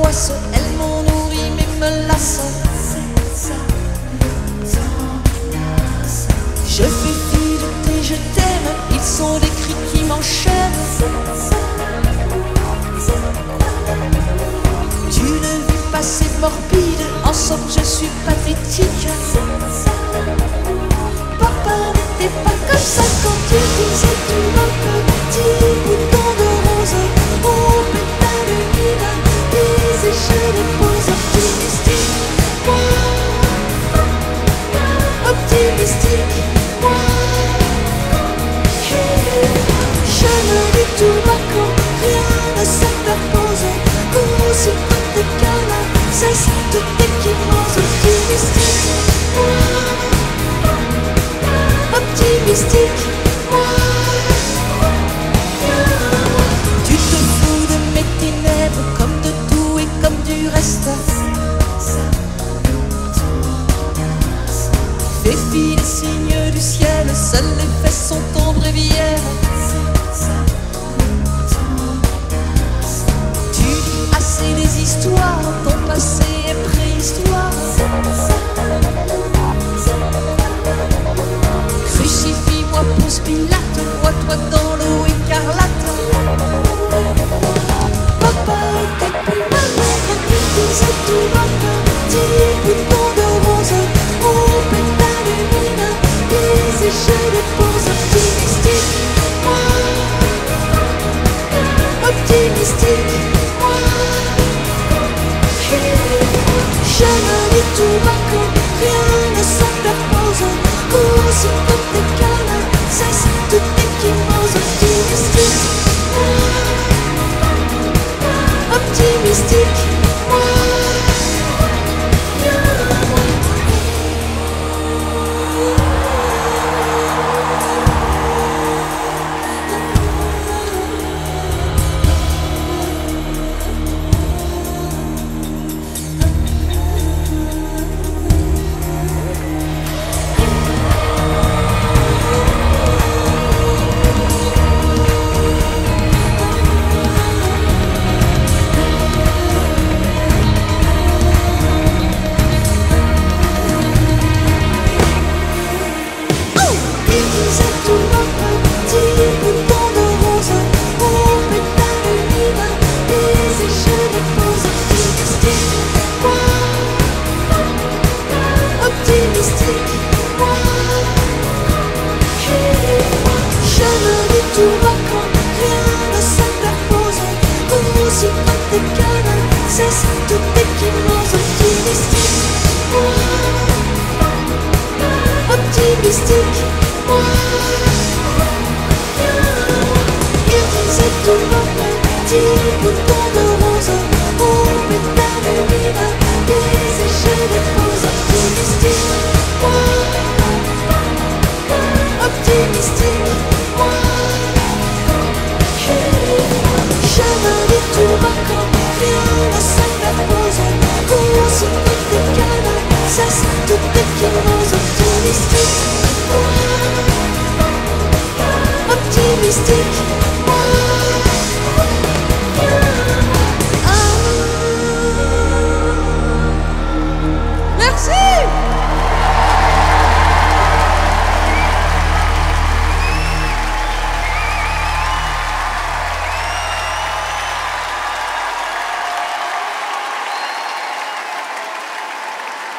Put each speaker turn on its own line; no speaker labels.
m'angoissent, elles m'ont nourri mais me lassent. Je fais fi de tes je t'aime, ils sont des cris qui m'enchaînent. Tu ne vis pas, c'est morbide, en somme je suis pathétique. Papa n'était pas comme ça quand tu disais tu m'as petit bouton de rose. Oh pétale humide, bise et je les pose. Optimistique, moi, optimistique, moi. Je me dis tout bas quand rien ne s'interpose. Cours sur tes cannes, cesse toute équimose. Optimistique, moi, optimistique, moi. Tu te fous de mes ténèbres comme de tout et comme du reste. Fais fi des signes du ciel, seules les fesses sont en bréviaire. Tu dis assez des histoires, ton passé est préhistoire. Crucifie-moi, Ponce Pilate, noie-toi dans l'eau écarlate. Papa était plus malin quand tu disais tout bas petit bouton de rose. Oh pétale humide, bise et je dépose. Optimistique, moi, optimistique, moi. Je me dis tout bas quand rien ne s'interpose. Cours sur tes cannes, cesse toute équimose. Optimistique, moi, optimistique, moi. Cesse toute équimose. Optimistique, moi, optimistique, moi. Il disait tout bas petit bouton de rose. Oh pétale humide, bise et je dépose. Optimistique, moi, optimistique, moi. Je me dis tout bas quand rien ne s'interpose. Cours sur tes cannes, cesse toute équimose. Optimistique, moi, optimistique.